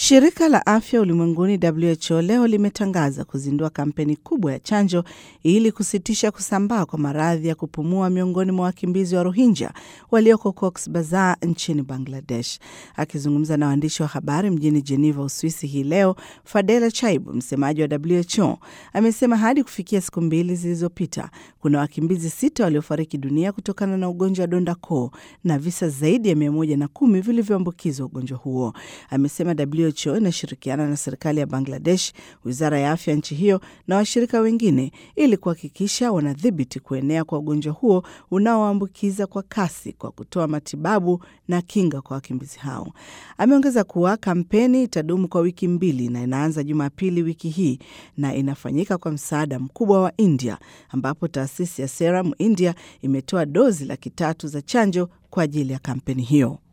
Shirika la Afya Ulimwenguni WHO leo limetangaza kuzindua kampeni kubwa ya chanjo ili kusitisha kusambaa kwa maradhi ya kupumua miongoni mwa wakimbizi wa Rohingya walioko Cox's Bazar nchini Bangladesh. Akizungumza na waandishi wa habari mjini Geneva, Uswisi hii leo, Fadela Chaibu, msemaji wa WHO, amesema hadi kufikia siku 2 zilizopita kuna wakimbizi 6 waliofariki dunia kutokana na ugonjwa wa donda koo na visa zaidi ya 110 vilivyoambukizwa ugonjwa huo. Amesema WHO inashirikiana na serikali ya Bangladesh, wizara ya afya nchi hiyo na washirika wengine ili kuhakikisha wanadhibiti kuenea kwa ugonjwa huo unaoambukiza kwa kasi kwa kutoa matibabu na kinga kwa wakimbizi hao. Ameongeza kuwa kampeni itadumu kwa wiki 2 na inaanza Jumapili wiki hii na inafanyika kwa msaada mkubwa wa India, ambapo taasisi ya Serum India imetoa dozi 300,000 za chanjo kwa ajili ya kampeni hiyo.